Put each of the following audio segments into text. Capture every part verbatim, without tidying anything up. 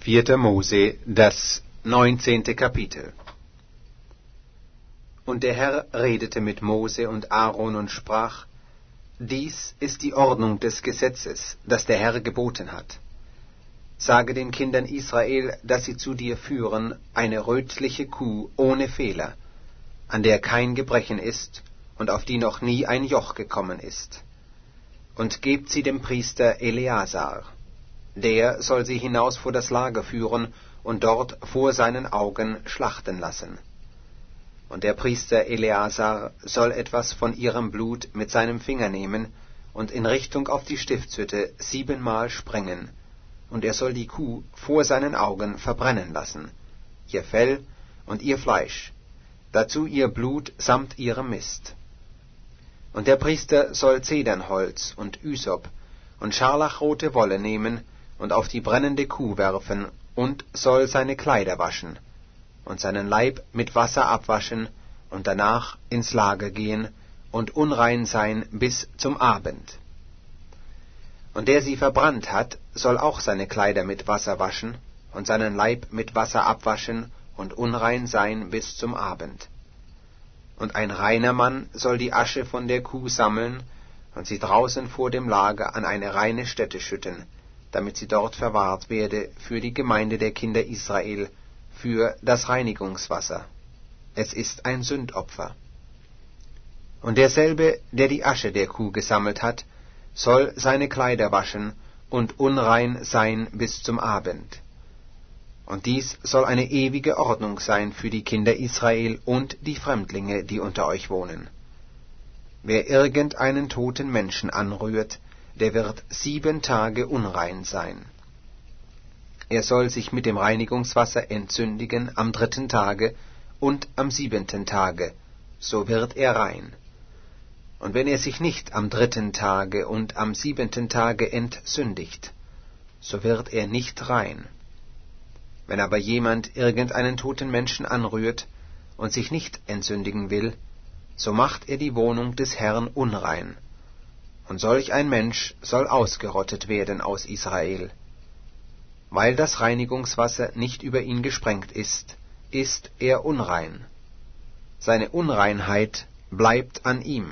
Vierter Mose, das neunzehnte Kapitel. Und der Herr redete mit Mose und Aaron und sprach: Dies ist die Ordnung des Gesetzes, das der Herr geboten hat. Sage den Kindern Israel, dass sie zu dir führen eine rötliche Kuh ohne Fehler, an der kein Gebrechen ist und auf die noch nie ein Joch gekommen ist. Und gebt sie dem Priester Eleazar. Der soll sie hinaus vor das Lager führen und dort vor seinen Augen schlachten lassen. Und der Priester Eleazar soll etwas von ihrem Blut mit seinem Finger nehmen und in Richtung auf die Stiftshütte siebenmal sprengen, und er soll die Kuh vor seinen Augen verbrennen lassen, ihr Fell und ihr Fleisch, dazu ihr Blut samt ihrem Mist. Und der Priester soll Zedernholz und Ysop und scharlachrote Wolle nehmen und auf die brennende Kuh werfen und soll seine Kleider waschen und seinen Leib mit Wasser abwaschen und danach ins Lager gehen und unrein sein bis zum Abend. Und der sie verbrannt hat, soll auch seine Kleider mit Wasser waschen und seinen Leib mit Wasser abwaschen und unrein sein bis zum Abend. Und ein reiner Mann soll die Asche von der Kuh sammeln und sie draußen vor dem Lager an eine reine Stätte schütten, damit sie dort verwahrt werde für die Gemeinde der Kinder Israel, für das Reinigungswasser. Es ist ein Sündopfer. Und derselbe, der die Asche der Kuh gesammelt hat, soll seine Kleider waschen und unrein sein bis zum Abend. Und dies soll eine ewige Ordnung sein für die Kinder Israel und die Fremdlinge, die unter euch wohnen. Wer irgendeinen toten Menschen anrührt, der wird sieben Tage unrein sein. Er soll sich mit dem Reinigungswasser entsündigen am dritten Tage und am siebenten Tage, so wird er rein. Und wenn er sich nicht am dritten Tage und am siebenten Tage entsündigt, so wird er nicht rein. Wenn aber jemand irgendeinen toten Menschen anrührt und sich nicht entsündigen will, so macht er die Wohnung des Herrn unrein. Und solch ein Mensch soll ausgerottet werden aus Israel. Weil das Reinigungswasser nicht über ihn gesprengt ist, ist er unrein. Seine Unreinheit bleibt an ihm.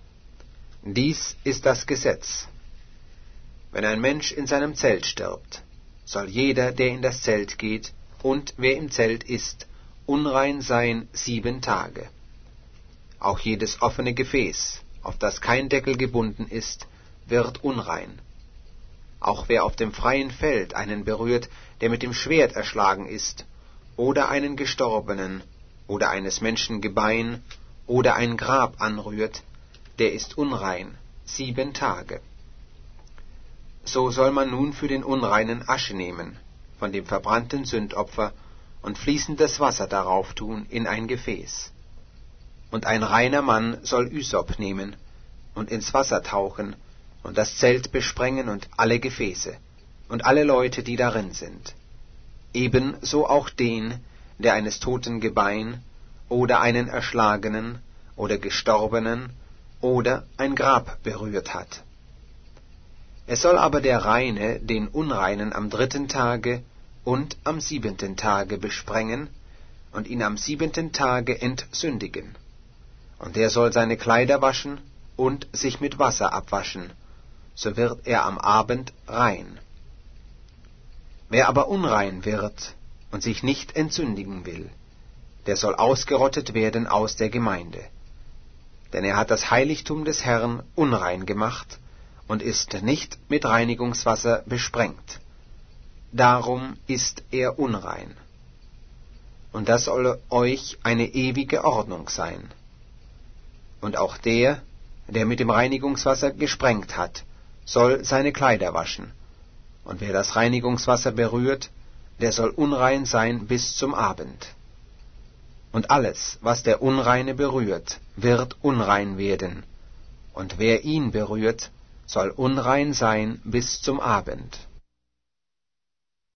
Dies ist das Gesetz. Wenn ein Mensch in seinem Zelt stirbt, soll jeder, der in das Zelt geht, und wer im Zelt ist, unrein sein sieben Tage. Auch jedes offene Gefäß, auf das kein Deckel gebunden ist, wird unrein. Auch wer auf dem freien Feld einen berührt, der mit dem Schwert erschlagen ist, oder einen Gestorbenen, oder eines Menschen Gebein, oder ein Grab anrührt, der ist unrein, sieben Tage. So soll man nun für den Unreinen Asche nehmen, von dem verbrannten Sündopfer, und fließendes Wasser darauf tun in ein Gefäß. Und ein reiner Mann soll Ysop nehmen und ins Wasser tauchen und das Zelt besprengen und alle Gefäße und alle Leute, die darin sind. Ebenso auch den, der eines toten Gebein oder einen Erschlagenen oder Gestorbenen oder ein Grab berührt hat. Es soll aber der Reine den Unreinen am dritten Tage und am siebenten Tage besprengen und ihn am siebenten Tage entsündigen. Und er soll seine Kleider waschen und sich mit Wasser abwaschen, so wird er am Abend rein. Wer aber unrein wird und sich nicht entsündigen will, der soll ausgerottet werden aus der Gemeinde. Denn er hat das Heiligtum des Herrn unrein gemacht und ist nicht mit Reinigungswasser besprengt. Darum ist er unrein. Und das soll euch eine ewige Ordnung sein. Und auch der, der mit dem Reinigungswasser gesprengt hat, soll seine Kleider waschen. Und wer das Reinigungswasser berührt, der soll unrein sein bis zum Abend. Und alles, was der Unreine berührt, wird unrein werden. Und wer ihn berührt, soll unrein sein bis zum Abend.